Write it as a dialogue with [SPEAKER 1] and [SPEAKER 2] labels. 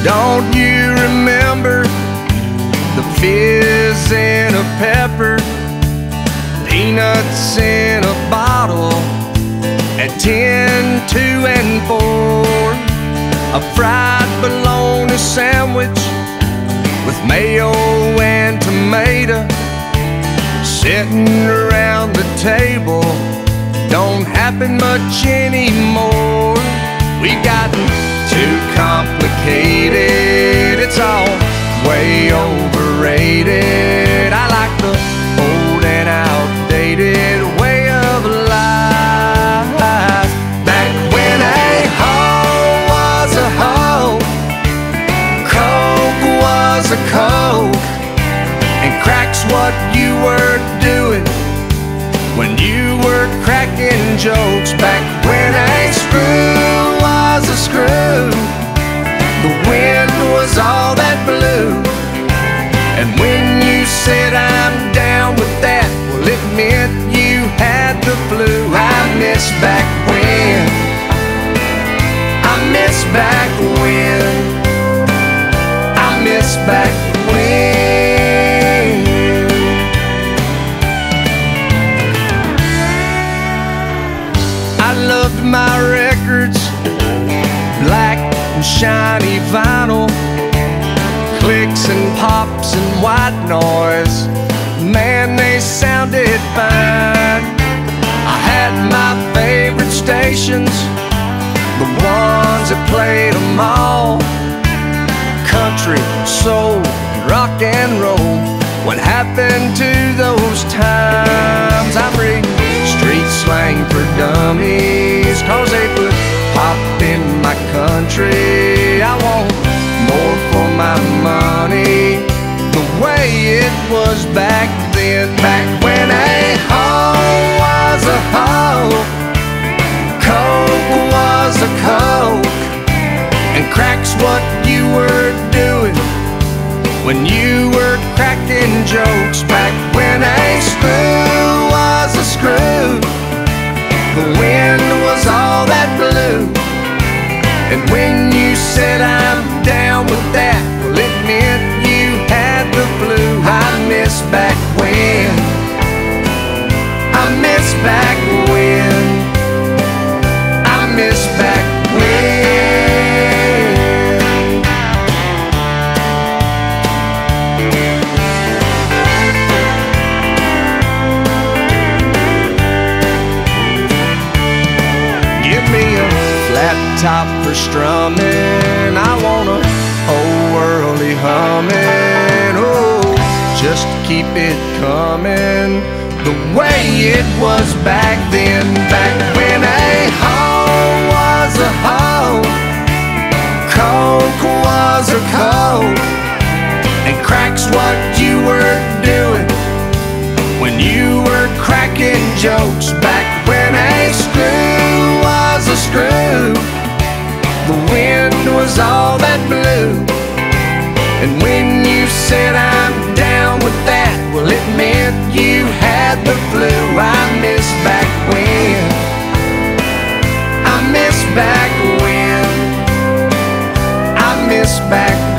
[SPEAKER 1] Don't you remember the fizz in a pepper, peanuts in a bottle at 10, 2, and 4? A fried bologna sandwich with mayo and tomato, sitting around the table don't happen much anymore. We got too complicated, it's all way overrated. I like the old and outdated way of life. Back when a hoe was a hoe, Coke was a Coke, and crack's what you were doing when you were cracking jokes. Back when a screw was a screw, the wind was all that blew, and when you said I'm down with that, well, it meant you had the flu. I miss back when, I miss back when, I miss back when. I loved my records, black and shiny vinyl, clicks and pops and white noise. Man, they sounded fine. I had my favorite stations, the ones that played them all: country, soul, rock and roll. What happened to those times? I'm reading street slang for dummies, 'cause they put pop in my country. I want more for my money, the way it was back then. Back when a hoe was a hoe, Coke was a Coke, and crack's what you were doing when you were cracking jokes. Back when a screw was a screw, the wind was all that blew, and when you said I'm down with that, well, it meant you had the flu. I miss back when, I miss back when, I miss back when. Give me a flat top for strumming, I want a whole worldly humming. Oh, just keep it coming the way it was back then. Back when a hoe was a hoe, Coke was a Coke, and crack's what you were doing when you were cracking jokes. Back when a screw was a screw, the wind was all that blew, and when you said I'm down with that, well, it meant you had the flu. I miss back when, I miss back when, I miss back when.